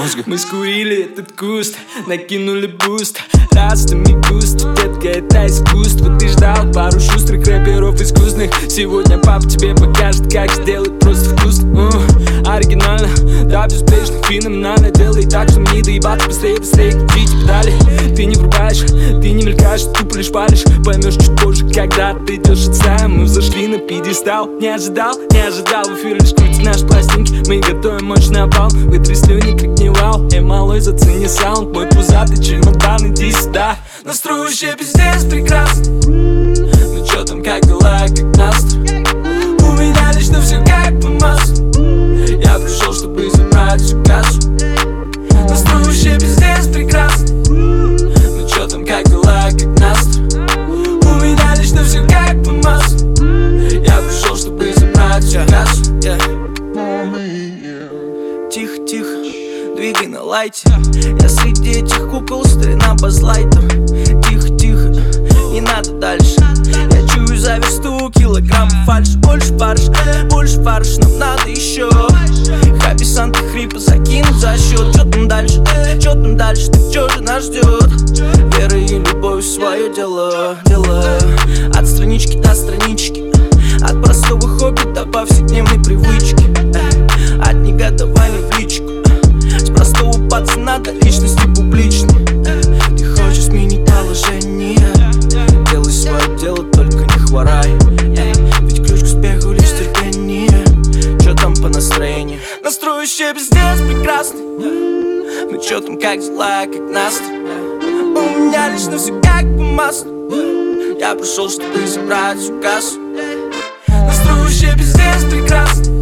мозга. Мы скурили этот куст, накинули буст. Растами густо, детка, это искусство. Ты ждал пару шустрых рэперов искусных. Сегодня папа тебе покажет, как сделать просто вкусно. Оригинально, да, безупречно, феноменально. Делай так, что мне доебаться быстрее, крутите педали. Ты не врубаешь, ты не мелькаешь, тупо лишь палишь. Поймешь чуть позже, когда ты идешь от стая. Мы взошли на пьедестал. Не ожидал, в эфире лишь крутит наши пластинки. Мы готовим мощный обвал, вытри слюни, крикни вау. Эй, малой, зацени саунд, мой пузатый чемодан, иди сюда. Настрой вообще пиздец прекрасный. Ну чё там, как дела, как настрой? У меня лично все как по маслу. Я пришел, чтобы забрать всю кассу. Настрой вообще пиздец прекрасный. Ну чё там, как дела, как настрой? У меня лично все как по маслу. Я пришел, чтобы забрать всю кассу. Тихо, тихо, двигай на лайте. Я среди этих кукол, старина базлайтер. Тихо, тихо, не надо дальше. Я чую за версту килограмм фальши. Больше парш, нам надо еще. Хаби Санта хрипа закинут за счет. Чё там дальше, так чё же нас ждет? Вера и любовь свое дело. От странички до странички, от простого хобби до повседневной привычки, от негодования в личку, с простого пацана до личности публичной. Ты хочешь сменить положение? Делай свое дело, только не хворай. Ведь ключ к успеху лишь терпение. Чё там по настроению? Настрой вообще пиздец прекрасный. Ну чё там, как дела, как настрой? У меня лично все как по маслу. Я пришел, чтобы забрать всю кассу. Настрой вообще пиздец прекрасный.